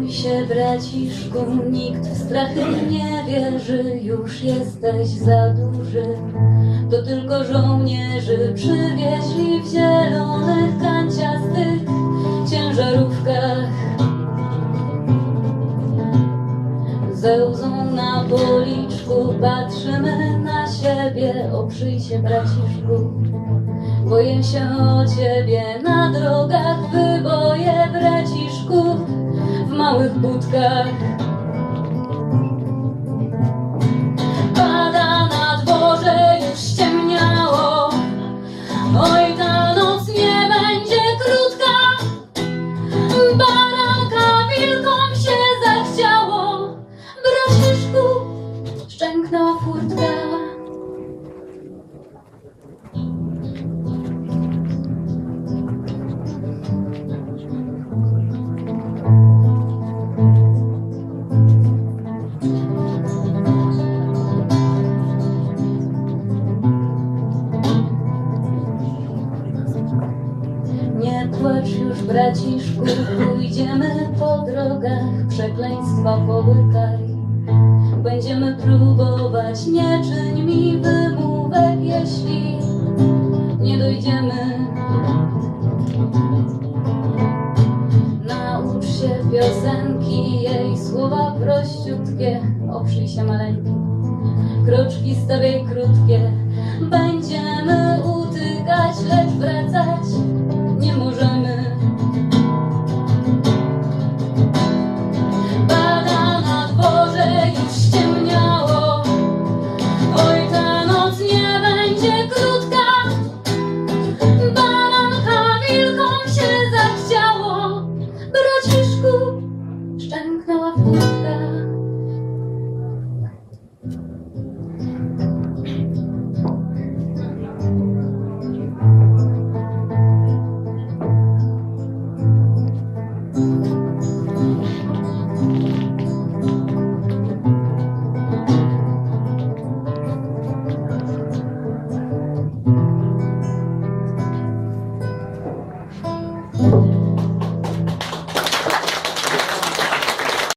bój się, braciszku, nikt w strachy nie wierzy, już jesteś za duży. To tylko żołnierzy przywieźli w zielonych, kanciastych ciężarówkach. Ze łzą na policzku patrzymy na siebie. Oprzyj się, braciszku, boję się o ciebie. Na drogach wyboje braciszków w małych budkach. Pada na dworze, już ściemniało. Oj, ta noc nie będzie krótka. Baranka wilkom się zachciało. Braciszku, szczęknęła furtka. Nie płacz już, braciszku, pójdziemy po drogach, przekleństwa połykaj. Będziemy próbować, nie czyń mi wymówek, jeśli nie dojdziemy. Naucz się piosenki, jej słowa prościutkie. Oprzyj się, maleńki, kroczki stawiaj krótkie. Będziemy utykać, lecz wracać